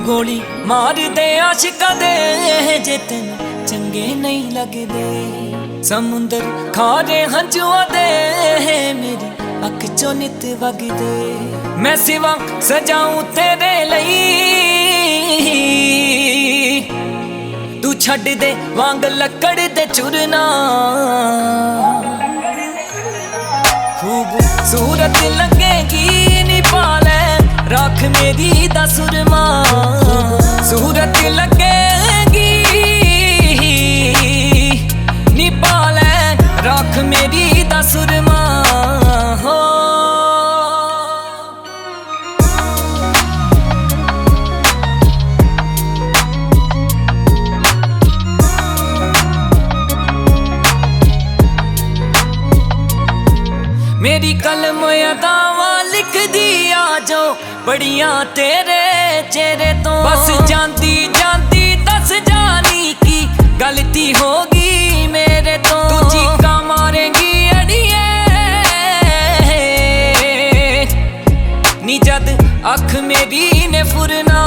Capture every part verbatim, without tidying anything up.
गोली मार दे आशिका दे जे तेन चंगे नहीं लगदे। समुंदर खारे हंजुआ दे मेरी अख चो नित वगदे। मैं सिवा सजाऊं तेरे लई तू छड़ दे वांग लकड़ दे चुरना। खूबसूरत लगेगी नी पाले राख मेरी दा सुरमा। सूरत लगेगी नी पाले राख मेरी दा सुरमा। हो मेरी कलम अदावा लिख दिया जो बड़ियां तेरे चेहरे तो। बस जानती जानती दस जानी की गलती होगी मेरे तो। तू चीका मारेगी अड़िए नी जद अख मेरी ने फुरना।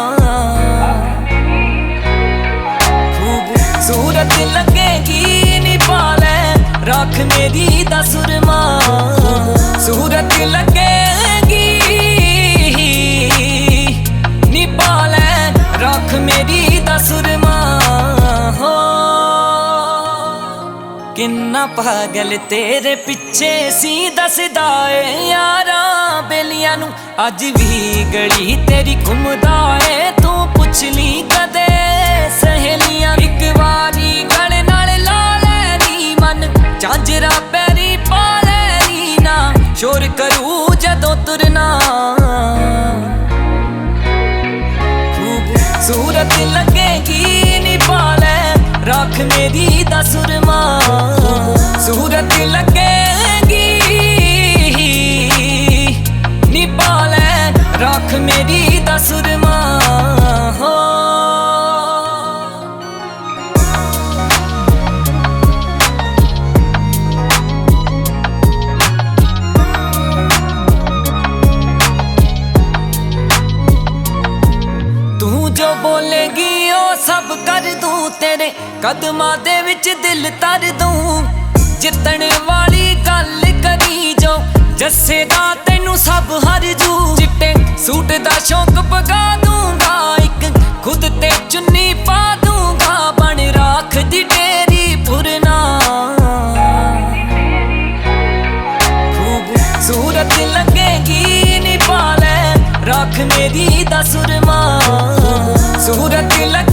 खूबसूरत लगेगी नी पाले राख मेरी दा सुरमा। सूरत लगेगी नी पाले राख मेरी दा सुरमा। हो किन्ना पागल तेरे पिछे सी दसदा ए यारा बेलियां नू अज भी गली तेरी घुमदा ए। तू पुछ ली कदे सहेलियां एक बारी गल नाल ला लैनी मन झांजरा पैरी पा लैनी ना शोर करू जदों तुरना। खूबसूरत लगेगी नी पाले राख मेरी दा सुरमा। सूरत लगेगी नी पाले राख मेरी दा सुरमा। हो जो बोलेगी ओ सब कर दूं तेरे कदमां दे विच दिल तर दूं। जितने वाली गल करी जो जस्से दा तेनू सब हर जू। चिट्टे सूट दा शौक पगा दूंगा एक खुद ते चुन्नी पा दूंगा। बन राख दी तेरी फुरना। खूबसूरत लगेगी नी पाले राख मेरी दा सुरमा। सूरत लग